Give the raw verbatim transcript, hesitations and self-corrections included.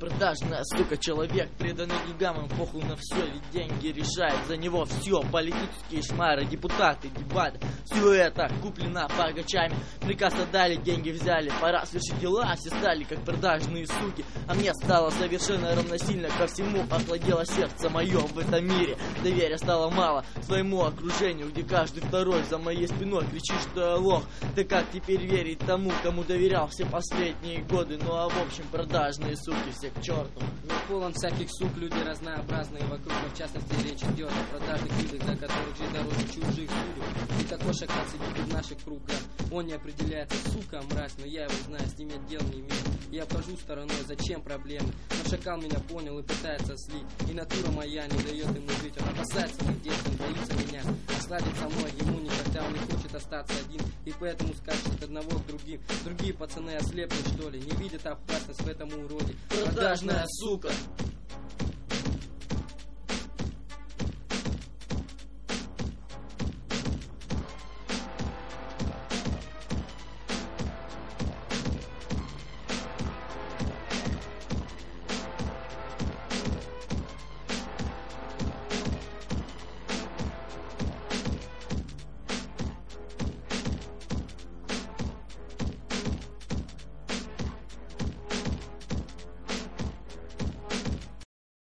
Продажная сука, человек, преданный деньгам, им похуй на все, ведь деньги решают за него все. Политические шмары, депутаты, дебаты, все это куплено богачами. Приказ отдали, деньги взяли, пора свершить дела. Все стали как продажные суки, а мне стало совершенно равносильно ко всему. Охладело сердце мое в этом мире, доверия стало мало своему окружению, где каждый второй за моей спиной кричит, что я лох. Да как теперь верить тому, кому доверял все последние годы? Ну а в общем, продажные суки, все к черту. Мир полон всяких сук, люди разнообразные вокруг, но в частности речь идет о продажных людях, для которых жизнь дороже чужих судеб. И такой шакал сидит в наших кругах, он не определяется, сука, мразь, но я его знаю, с ним я дел не имею. Я обхожу стороной, зачем проблемы? Но шакал меня понял и пытается слить, и натура моя не дает ему жить. Он опасается моих действий, боится меня, а сладит со мной ему никогда, он не хочет остаться один, и поэтому скачет от одного к другим. Другие пацаны ослепнут, что ли, не видят опасность в этом уроде. Продажная сука.